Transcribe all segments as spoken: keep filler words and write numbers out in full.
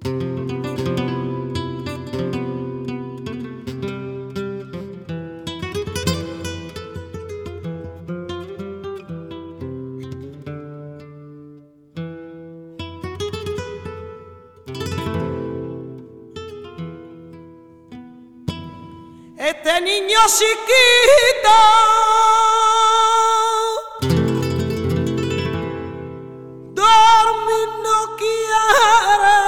Este niño chiquito dormir no quiere,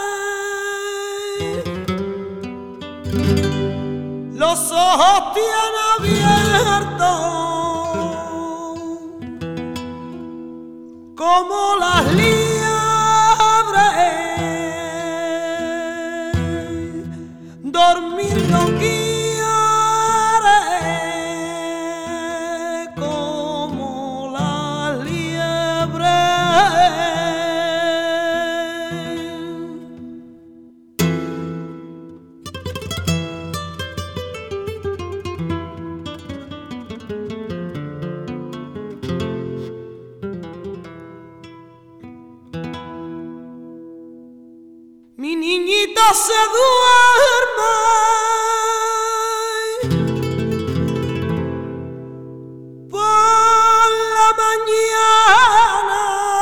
los ojos tiene abiertos como las liebres, dormir no quiere. Mi niñito se duerme por la mañana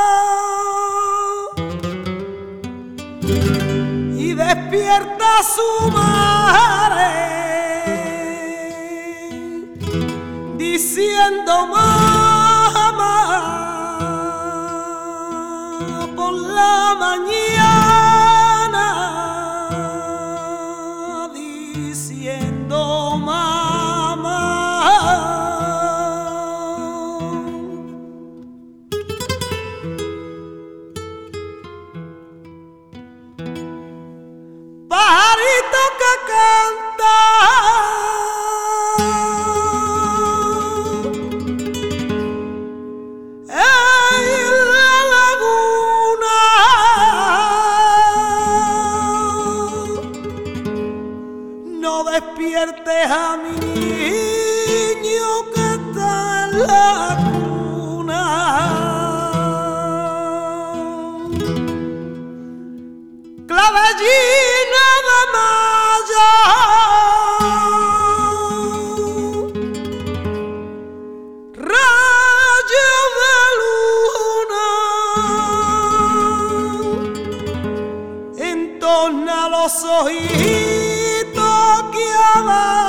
y despierta a su madre diciendo mamá por la mañana. Pajarito que canta en la laguna, no despiertes a mi niño que está en la cuna. Clavellina de mayo, rayo de luna, entorna los ojitos que abajo.